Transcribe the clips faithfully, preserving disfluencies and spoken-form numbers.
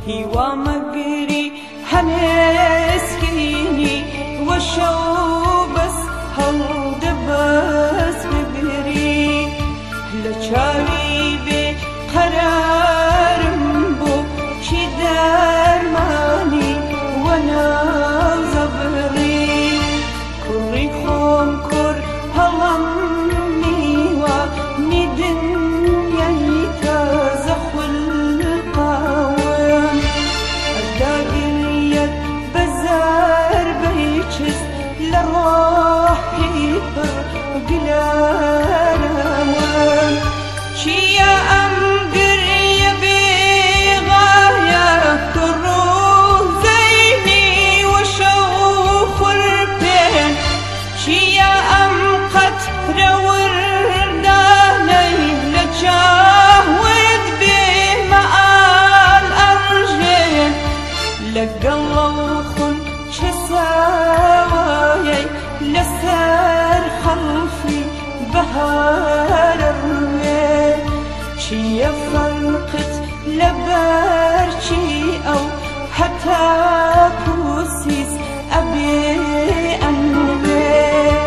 هیوا مەگری هەنێسکینی وەشە و بەس هەڵدە بەس بگری لە چاوی بێ قەرارم بۆ چی دەرمانی وەنازە بڕی کوڕی خۆم کوڕ هەڵم میوە نیدنیای تازە خولقاوم ئەداگریەت بەزار بەیچست لە ڕۆحی پڕ گلارەوەم چیە ئەم گریە بێغایە کوڕ و زەینی وەشە و خوڕپێن چیە ئەم قەترە وردانەی لە چاوت بێمەعال ئەڕژێن لەگەڵ خون چە ساوایەی لەسەر خەڵفی بەهارە ڕوێ چیە فەرقت لەبەرچی ئەو هەتا پوسیس ئەبێ ئەنوێ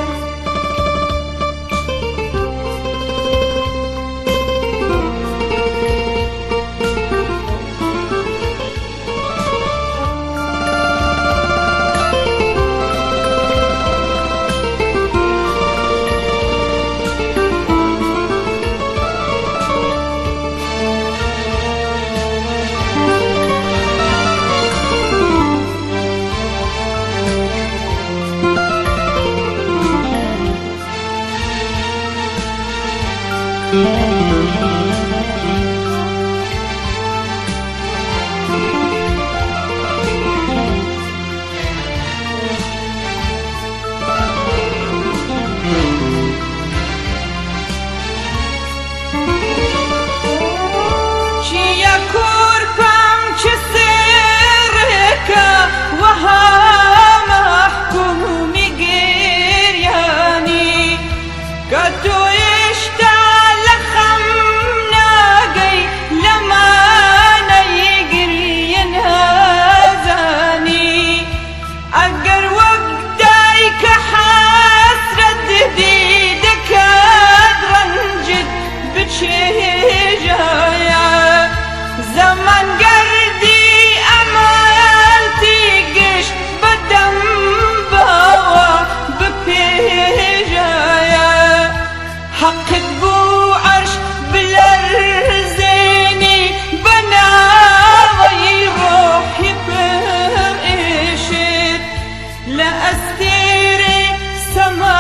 چیە کورپم چ سێڕێکە وەها مەحکومی گریانی کە تۆ هێشتا لە خەم ناگەی لەمانەی گریە نازانی ئەگەر وەک دایکە حەسرەت دیدەکات ڕەنجت بچێژایە زەمان گەردی ئەمەلتی گشت بەدەم باوە بپێژایە حەقت بوو عەرش بلەرزێنی بەناوەی ڕۆحی پڕ ئێشت لە ئەستێرێ سەما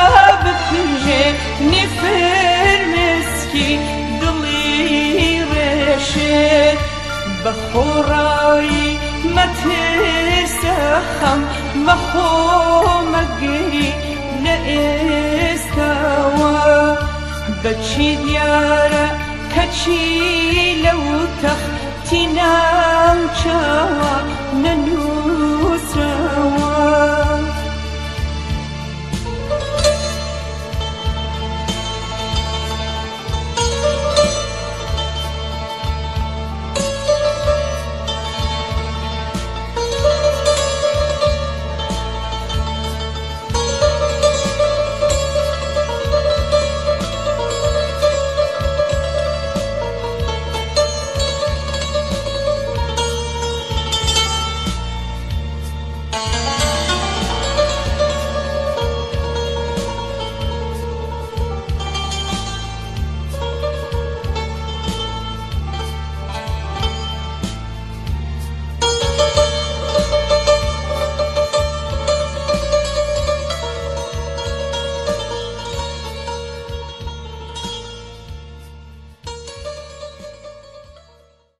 بپژێنی فرمێسکی دڵی ڕێشت بە خۆڕایی مەترسە خەم مەخۆ مەگری لە ئێستاوە بەچی دیارە کەچی لەو